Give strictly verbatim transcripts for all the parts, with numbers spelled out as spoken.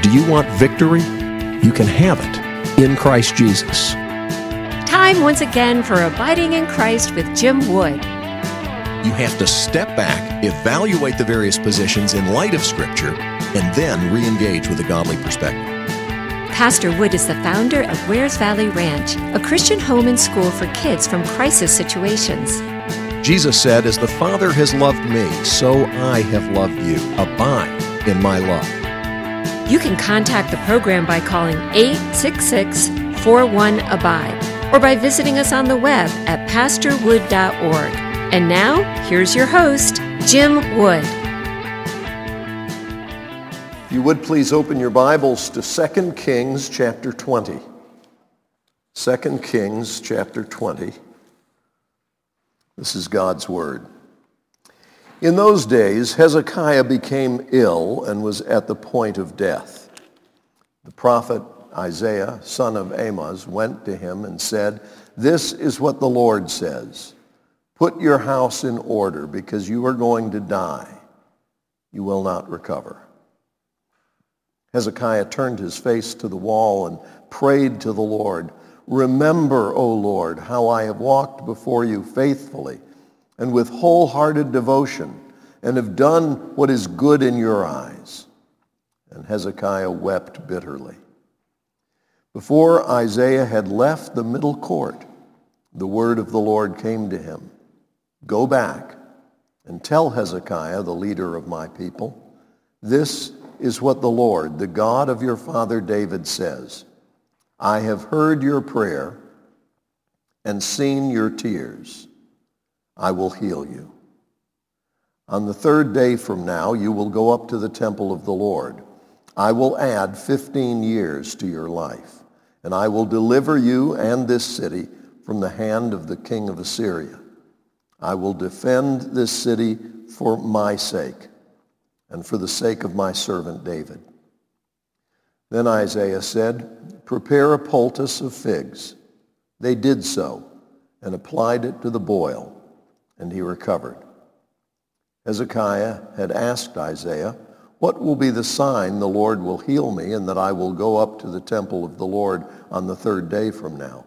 Do you want victory? You can have it in Christ Jesus. Time once again for Abiding in Christ with Jim Wood. You have to step back, evaluate the various positions in light of Scripture, and then re-engage with a godly perspective. Pastor Wood is the founder of Wares Valley Ranch, a Christian home and school for kids from crisis situations. Jesus said, "As the Father has loved me, so I have loved you. Abide in my love." You can contact the program by calling eight six six, four one, A B I D E or by visiting us on the web at pastor wood dot org. And now, here's your host, Jim Wood. If you would please open your Bibles to Second Kings chapter twenty. Second Kings chapter twenty. This is God's Word. In those days, Hezekiah became ill and was at the point of death. The prophet Isaiah, son of Amoz, went to him and said, "This is what the Lord says. Put your house in order, because you are going to die. You will not recover." Hezekiah turned his face to the wall and prayed to the Lord, "Remember, O Lord, how I have walked before you faithfully and with wholehearted devotion, and have done what is good in your eyes." And Hezekiah wept bitterly. Before Isaiah had left the middle court, the word of the Lord came to him. "Go back and tell Hezekiah, the leader of my people, this is what the Lord, the God of your father David, says. I have heard your prayer and seen your tears. I will heal you. On the third day from now, you will go up to the temple of the Lord. I will add fifteen years to your life, and I will deliver you and this city from the hand of the king of Assyria. I will defend this city for my sake and for the sake of my servant David." Then Isaiah said, "Prepare a poultice of figs." They did so and applied it to the boil, and he recovered. Hezekiah had asked Isaiah, "What will be the sign the Lord will heal me and that I will go up to the temple of the Lord on the third day from now?"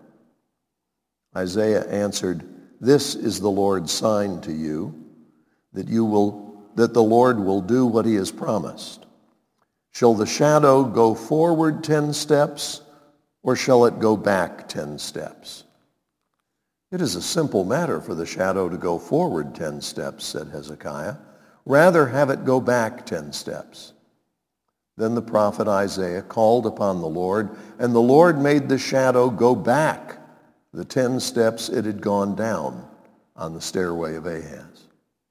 Isaiah answered, "This is the Lord's sign to you, that you will, that the Lord will do what he has promised. Shall the shadow go forward ten steps, or shall it go back ten steps?" "It is a simple matter for the shadow to go forward ten steps," said Hezekiah. "Rather have it go back ten steps." Then the prophet Isaiah called upon the Lord, and the Lord made the shadow go back the ten steps it had gone down on the stairway of Ahaz.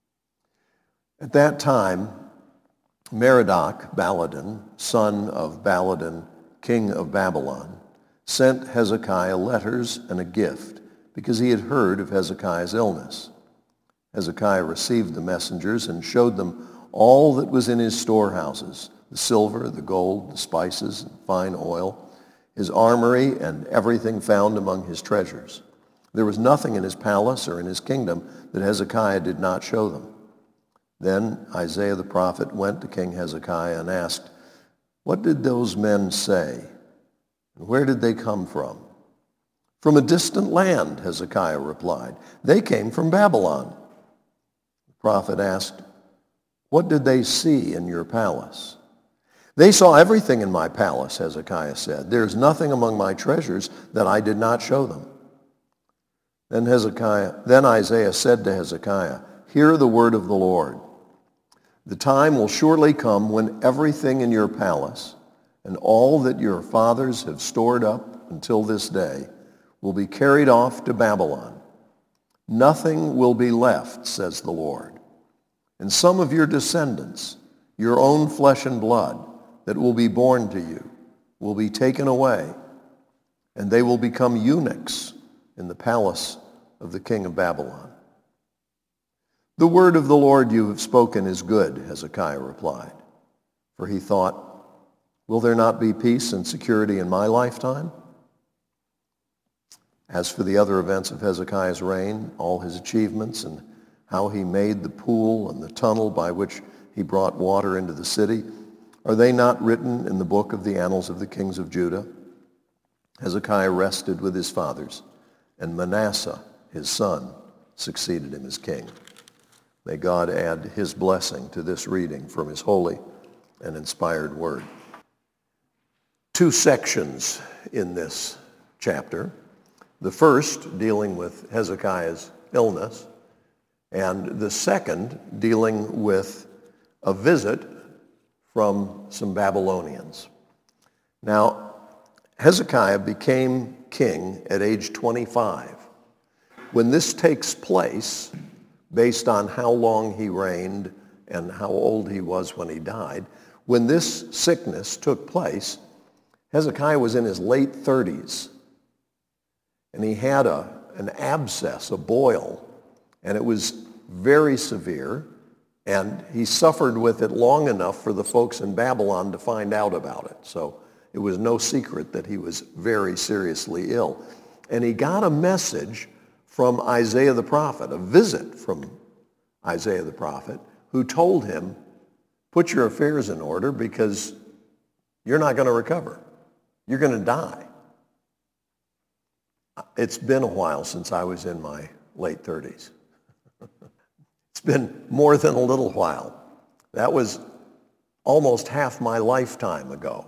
At that time, Merodach Baladan, son of Baladan, king of Babylon, sent Hezekiah letters and a gift, because he had heard of Hezekiah's illness. Hezekiah received the messengers and showed them all that was in his storehouses, the silver, the gold, the spices, and fine oil, his armory, and everything found among his treasures. There was nothing in his palace or in his kingdom that Hezekiah did not show them. Then Isaiah the prophet went to King Hezekiah and asked, "What did those men say? And where did they come from?" "From a distant land," Hezekiah replied. "They came from Babylon." The prophet asked, "What did they see in your palace?" "They saw everything in my palace," Hezekiah said. "There is nothing among my treasures that I did not show them." Then Hezekiah, then Isaiah said to Hezekiah, "Hear the word of the Lord. The time will surely come when everything in your palace and all that your fathers have stored up until this day will be carried off to Babylon. Nothing will be left, says the Lord. And some of your descendants, your own flesh and blood, that will be born to you, will be taken away, and they will become eunuchs in the palace of the king of Babylon." "The word of the Lord you have spoken is good," Hezekiah replied. For he thought, "Will there not be peace and security in my lifetime?" As for the other events of Hezekiah's reign, all his achievements, and how he made the pool and the tunnel by which he brought water into the city, Are they not written in the book of the annals of the kings of Judah? Hezekiah rested with his fathers, and Manasseh, his son, succeeded him as king. May God add his blessing to this reading from his holy and inspired word. Two sections in this chapter. The first dealing with Hezekiah's illness, and the second dealing with a visit from some Babylonians. Now, Hezekiah became king at age twenty-five. When this takes place, based on how long he reigned and how old he was when he died, when this sickness took place, Hezekiah was in his late thirties, and he had a, an abscess, a boil, and it was very severe, and he suffered with it long enough for the folks in Babylon to find out about it. So it was no secret that he was very seriously ill. And he got a message from Isaiah the prophet, a visit from Isaiah the prophet, who told him, put your affairs in order because you're not going to recover. You're going to die. It's been a while since I was in my late thirties. It's been more than a little while. That was almost half my lifetime ago.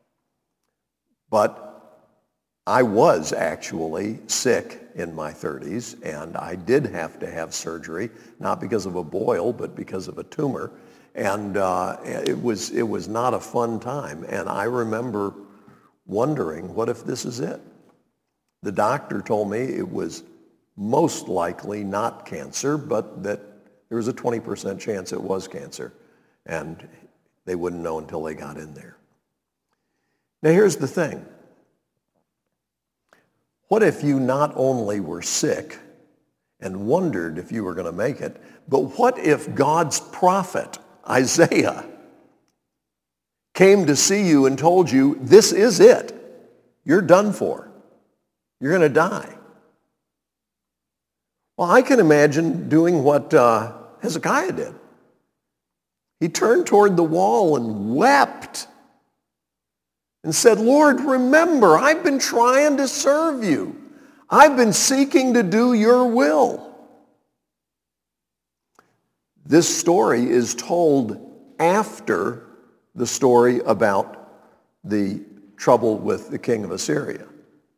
But I was actually sick in my thirties, and I did have to have surgery, not because of a boil, but because of a tumor. And uh, it was it was not a fun time. And I remember wondering, what if this is it? The doctor told me it was most likely not cancer, but that there was a twenty percent chance it was cancer. And they wouldn't know until they got in there. Now here's the thing. What if you not only were sick and wondered if you were going to make it, but what if God's prophet, Isaiah, came to see you and told you, this is it. You're done for. You're going to die. Well, I can imagine doing what uh, Hezekiah did. He turned toward the wall and wept and said, Lord, remember, I've been trying to serve you. I've been seeking to do your will. This story is told after the story about the trouble with the king of Assyria.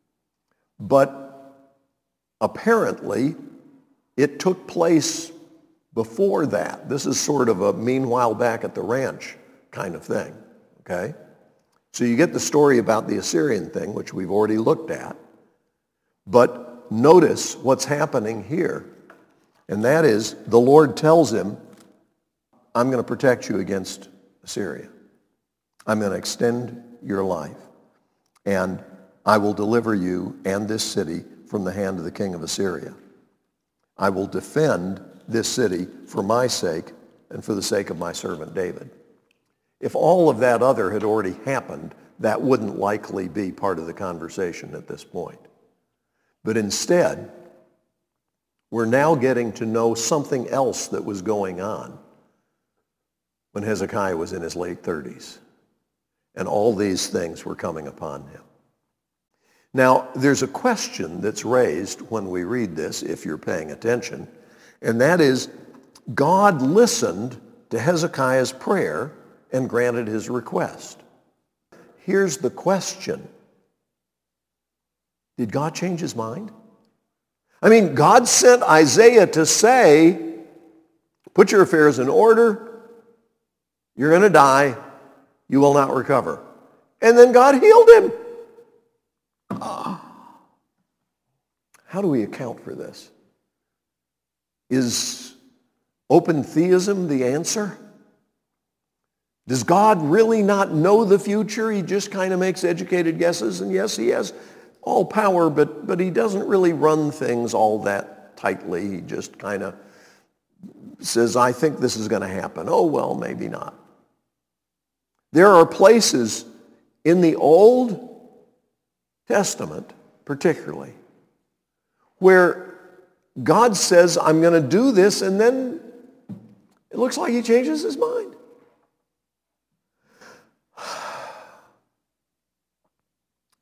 But apparently, it took place before that. This is sort of a meanwhile back at the ranch kind of thing, okay? So you get the story about the Assyrian thing, which we've already looked at. But notice what's happening here. And that is, the Lord tells him, I'm going to protect you against Assyria. I'm going to extend your life. And I will deliver you and this city from the hand of the king of Assyria. I will defend this city for my sake and for the sake of my servant David. If all of that other had already happened, that wouldn't likely be part of the conversation at this point. But instead, we're now getting to know something else that was going on when Hezekiah was in his late thirties. And all these things were coming upon him. Now, there's a question that's raised when we read this, if you're paying attention, and that is, God listened to Hezekiah's prayer and granted his request. Here's the question. Did God change his mind? I mean, God sent Isaiah to say, put your affairs in order, you're going to die, you will not recover. And then God healed him. Oh. How do we account for this? Is open theism the answer? Does God really not know the future? He just kind of makes educated guesses. And yes, he has all power, but, but he doesn't really run things all that tightly. He just kind of says, I think this is going to happen. Oh, well, maybe not. There are places in the Old Testament, particularly, where God says, I'm going to do this, and then it looks like he changes his mind.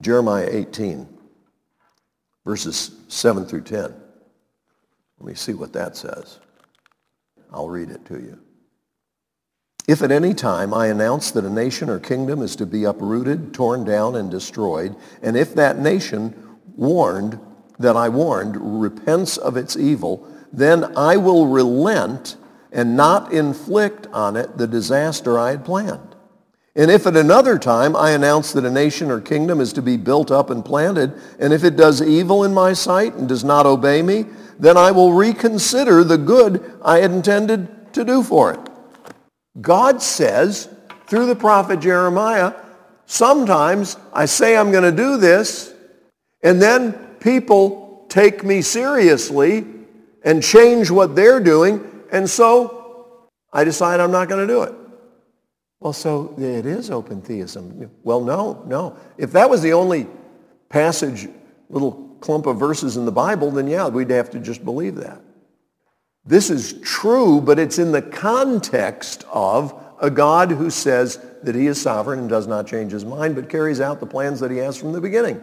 Jeremiah eighteen, verses seven through ten. Let me see what that says. I'll read it to you. If at any time I announce that a nation or kingdom is to be uprooted, torn down, and destroyed, and if that nation warned, that I warned, repents of its evil, then I will relent and not inflict on it the disaster I had planned. And if at another time I announce that a nation or kingdom is to be built up and planted, and if it does evil in my sight and does not obey me, then I will reconsider the good I had intended to do for it. God says, through the prophet Jeremiah, sometimes I say I'm going to do this, and then people take me seriously and change what they're doing, and so I decide I'm not going to do it. Well, so it is open theism. Well, no, no. If that was the only passage, little clump of verses in the Bible, then yeah, we'd have to just believe that. This is true, but it's in the context of a God who says that he is sovereign and does not change his mind, but carries out the plans that he has from the beginning.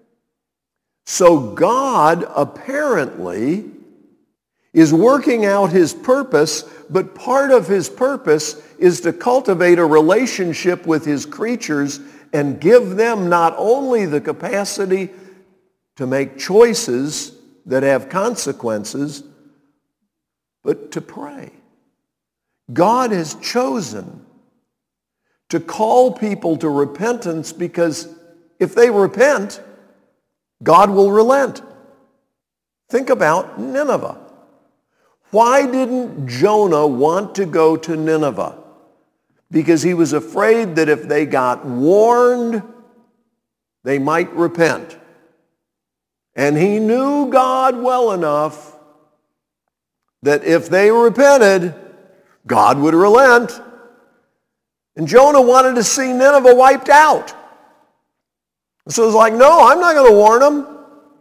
So God apparently is working out his purpose, but part of his purpose is to cultivate a relationship with his creatures and give them not only the capacity to make choices that have consequences, but to pray. God has chosen to call people to repentance because if they repent, God will relent. Think about Nineveh. Why didn't Jonah want to go to Nineveh? Because he was afraid that if they got warned, they might repent. And he knew God well enough that if they repented, God would relent. And Jonah wanted to see Nineveh wiped out. So it's like, no, I'm not going to warn them.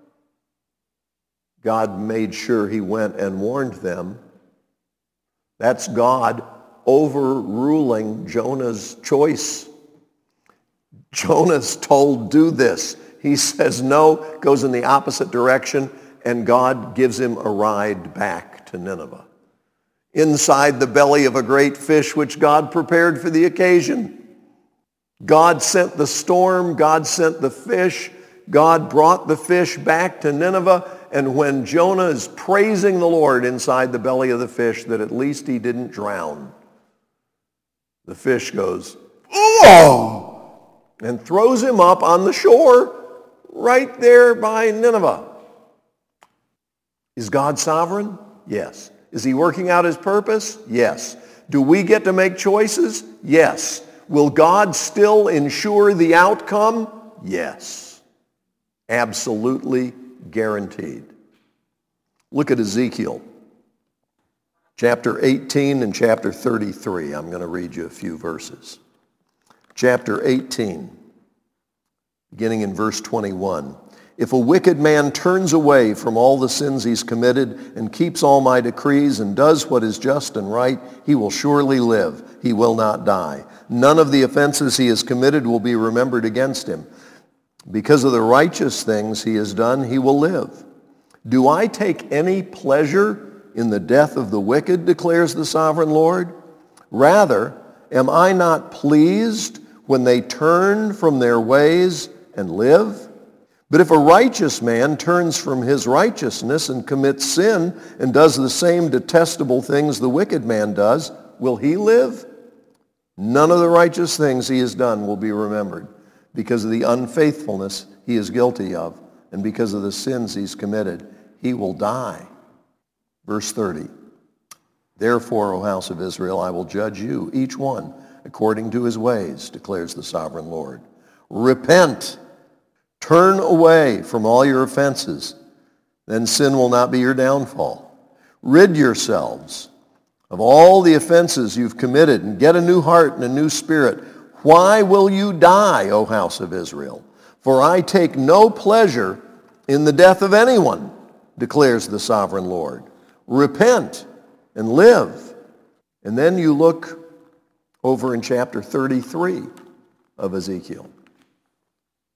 God made sure he went and warned them. That's God overruling Jonah's choice. Jonah's told, do this. He says no, goes in the opposite direction, and God gives him a ride back to Nineveh, inside the belly of a great fish which God prepared for the occasion. God sent the storm, God sent the fish, God brought the fish back to Nineveh, and when Jonah is praising the Lord inside the belly of the fish that at least he didn't drown, the fish goes, oh, and throws him up on the shore right there by Nineveh. Is God sovereign? Yes. Is he working out his purpose? Yes. Do we get to make choices? Yes. Will God still ensure the outcome? Yes. Absolutely guaranteed. Look at Ezekiel, chapter eighteen and chapter thirty-three. I'm going to read you a few verses. Chapter eighteen, beginning in verse twenty-one. If a wicked man turns away from all the sins he's committed and keeps all my decrees and does what is just and right, he will surely live. He will not die. None of the offenses he has committed will be remembered against him. Because of the righteous things he has done, he will live. Do I take any pleasure in the death of the wicked, declares the sovereign Lord? Rather, am I not pleased when they turn from their ways and live? But if a righteous man turns from his righteousness and commits sin and does the same detestable things the wicked man does, will he live? None of the righteous things he has done will be remembered because of the unfaithfulness he is guilty of, and because of the sins he's committed. He will die. Verse thirty. Therefore, O house of Israel, I will judge you, each one, according to his ways, declares the sovereign Lord. Repent. Turn away from all your offenses, then sin will not be your downfall. Rid yourselves of all the offenses you've committed and get a new heart and a new spirit. Why will you die, O house of Israel? For I take no pleasure in the death of anyone, declares the sovereign Lord. Repent and live. And then you look over in chapter thirty-three of Ezekiel.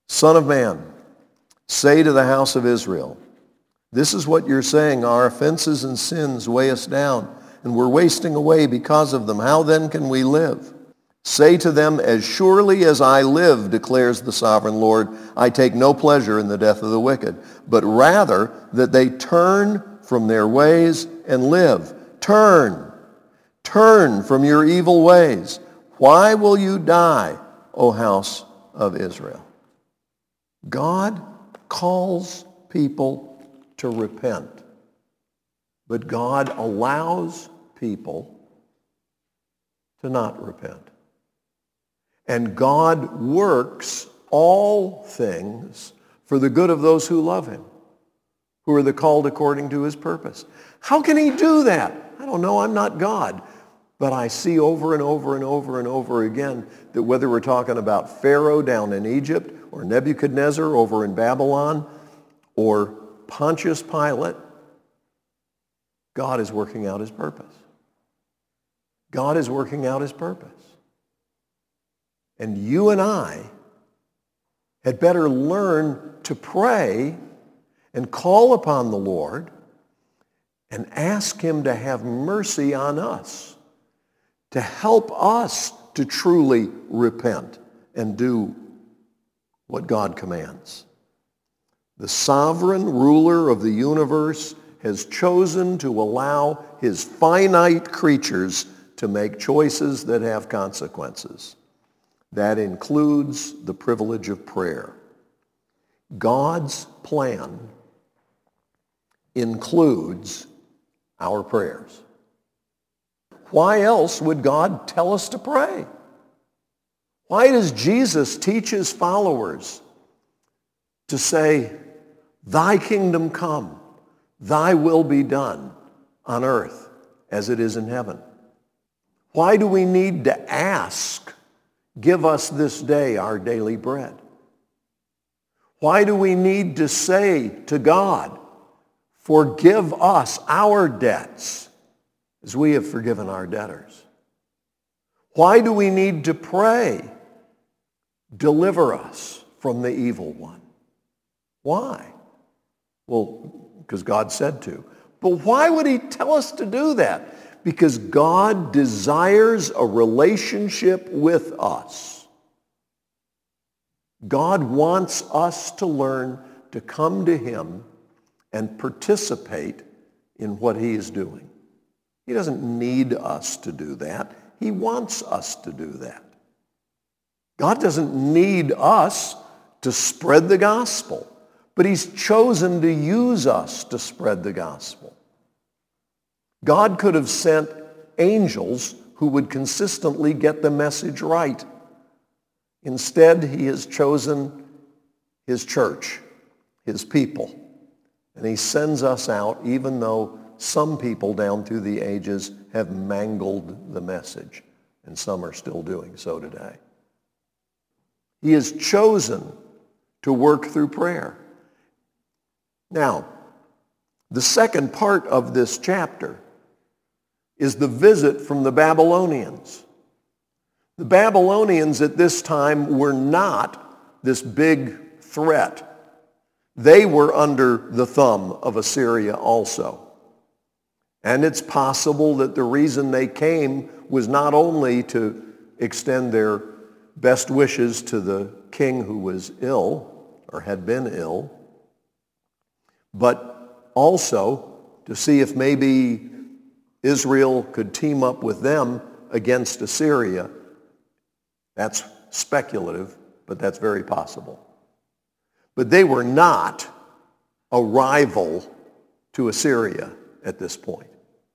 Son of man, say to the house of Israel, this is what you're saying, our offenses and sins weigh us down, and we're wasting away because of them. How then can we live? Say to them, as surely as I live, declares the sovereign Lord, I take no pleasure in the death of the wicked, but rather that they turn from their ways and live. Turn, turn from your evil ways. Why will you die, O house of Israel? God calls people to repent, but God allows people to not repent. And God works all things for the good of those who love him, who are the called according to his purpose. How can he do that? I don't know, I'm not God. But I see over and over and over and over again that whether we're talking about Pharaoh down in Egypt or Nebuchadnezzar over in Babylon or Pontius Pilate, God is working out his purpose. God is working out his purpose. And you and I had better learn to pray and call upon the Lord and ask him to have mercy on us, to help us to truly repent and do what God commands. The sovereign ruler of the universe has chosen to allow his finite creatures to make choices that have consequences. That includes the privilege of prayer. God's plan includes our prayers. Why else would God tell us to pray? Why does Jesus teach his followers to say, thy kingdom come, thy will be done on earth as it is in heaven? Why do we need to ask, give us this day our daily bread? Why do we need to say to God, forgive us our debts as we have forgiven our debtors? Why do we need to pray, deliver us from the evil one? Why? Well, because God said to. But why would he tell us to do that? Because God desires a relationship with us. God wants us to learn to come to him and participate in what he is doing. He doesn't need us to do that. He wants us to do that. God doesn't need us to spread the gospel, but he's chosen to use us to spread the gospel. God could have sent angels who would consistently get the message right. Instead, he has chosen his church, his people. And he sends us out even though some people down through the ages have mangled the message, and some are still doing so today. He has chosen to work through prayer. Now, the second part of this chapter is the visit from the Babylonians. The Babylonians at this time were not this big threat. They were under the thumb of Assyria also. And it's possible that the reason they came was not only to extend their best wishes to the king who was ill or had been ill, but also to see if maybe Israel could team up with them against Assyria. That's speculative, but that's very possible. But they were not a rival to Assyria at this point.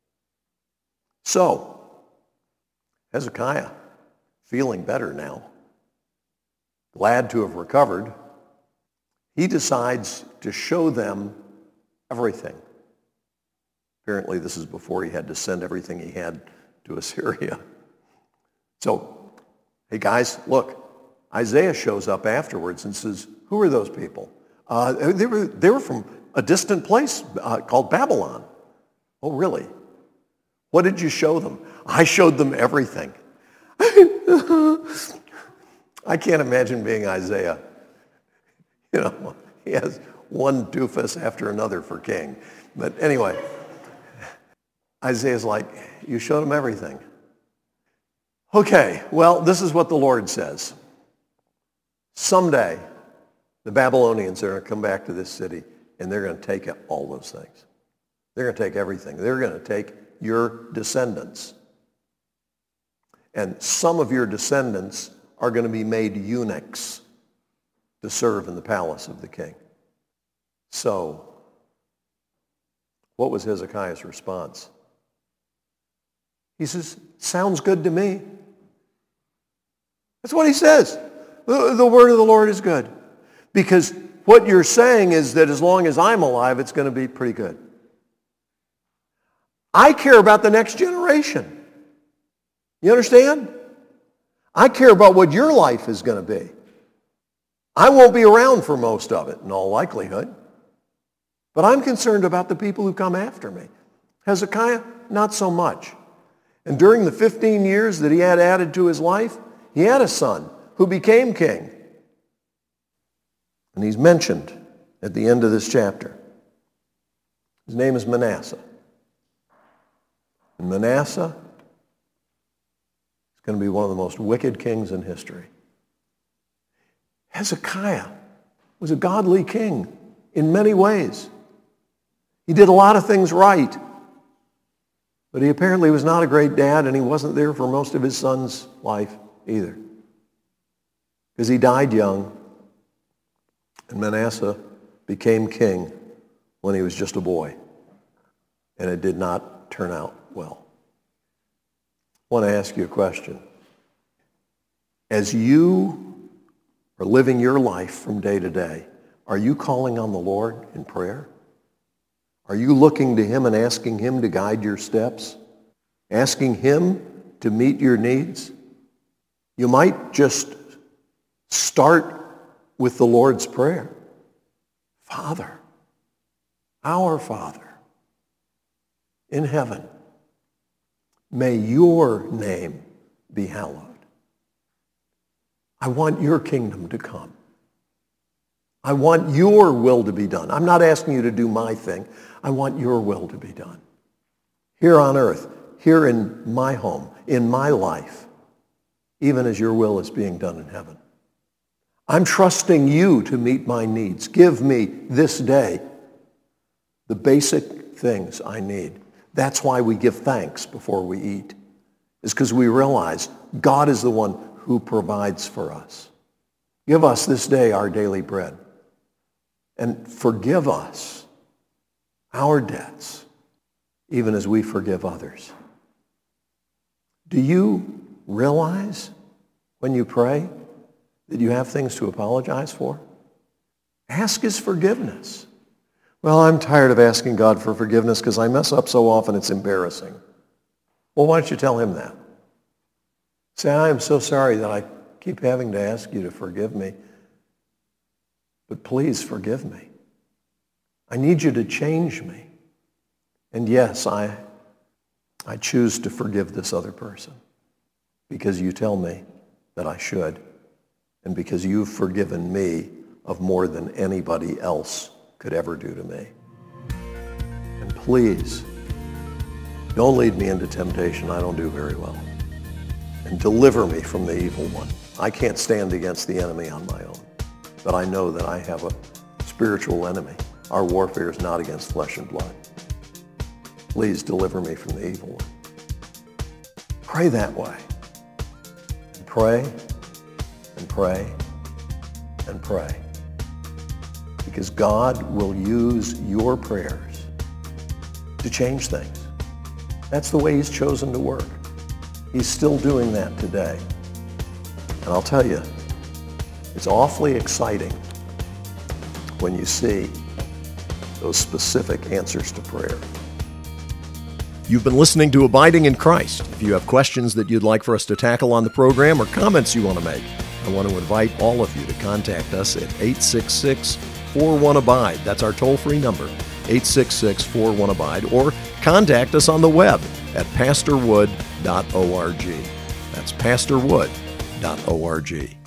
So, Hezekiah, feeling better now, glad to have recovered, he decides to show them everything. Apparently this is before he had to send everything he had to Assyria. So, hey guys, look, Isaiah shows up afterwards and says, who are those people? Uh, they were, they were from a distant place uh, called Babylon. Oh, really? What did you show them? I showed them everything. I can't imagine being Isaiah. You know, he has one doofus after another for king. But anyway, Isaiah's like, you showed him everything. Okay, well, this is what the Lord says. Someday, the Babylonians are going to come back to this city, and they're going to take all those things. They're going to take everything. They're going to take your descendants. And some of your descendants are going to be made eunuchs to serve in the palace of the king. So, what was Hezekiah's response? He says, sounds good to me. That's what he says. The, the word of the Lord is good. Because what you're saying is that as long as I'm alive, it's going to be pretty good. I care about the next generation. You understand? I care about what your life is going to be. I won't be around for most of it, in all likelihood. But I'm concerned about the people who come after me. Hezekiah, not so much. And during the fifteen years that he had added to his life, he had a son who became king. And he's mentioned at the end of this chapter. His name is Manasseh. And Manasseh is going to be one of the most wicked kings in history. Hezekiah was a godly king in many ways. He did a lot of things right. But he apparently was not a great dad, and he wasn't there for most of his son's life either. Because he died young, and Manasseh became king when he was just a boy. And it did not turn out well. I want to ask you a question. As you are living your life from day to day, are you calling on the Lord in prayer? Are you looking to him and asking him to guide your steps? Asking him to meet your needs? You might just start with the Lord's Prayer. Father, our Father in heaven, may your name be hallowed. I want your kingdom to come. I want your will to be done. I'm not asking you to do my thing. I want your will to be done. Here on earth, here in my home, in my life, even as your will is being done in heaven. I'm trusting you to meet my needs. Give me this day the basic things I need. That's why we give thanks before we eat, is because we realize God is the one who provides for us. Give us this day our daily bread. And forgive us our debts, even as we forgive others. Do you realize when you pray that you have things to apologize for? Ask his forgiveness. Well, I'm tired of asking God for forgiveness because I mess up so often it's embarrassing. Well, why don't you tell him that? Say, I am so sorry that I keep having to ask you to forgive me. But please forgive me. I need you to change me. And yes, I, I choose to forgive this other person because you tell me that I should, and because you've forgiven me of more than anybody else could ever do to me. And please, don't lead me into temptation. I don't do very well. And deliver me from the evil one. I can't stand against the enemy on my own. But I know that I have a spiritual enemy. Our warfare is not against flesh and blood. Please deliver me from the evil one. Pray that way. And pray and pray and pray. Because God will use your prayers to change things. That's the way he's chosen to work. He's still doing that today. And I'll tell you, it's awfully exciting when you see those specific answers to prayer. You've been listening to Abiding in Christ. If you have questions that you'd like for us to tackle on the program or comments you want to make, I want to invite all of you to contact us at eight six six, four one, abide. That's our toll-free number, eight six six, four one, abide. Or contact us on the web at pastor wood dot org. That's pastor wood dot org.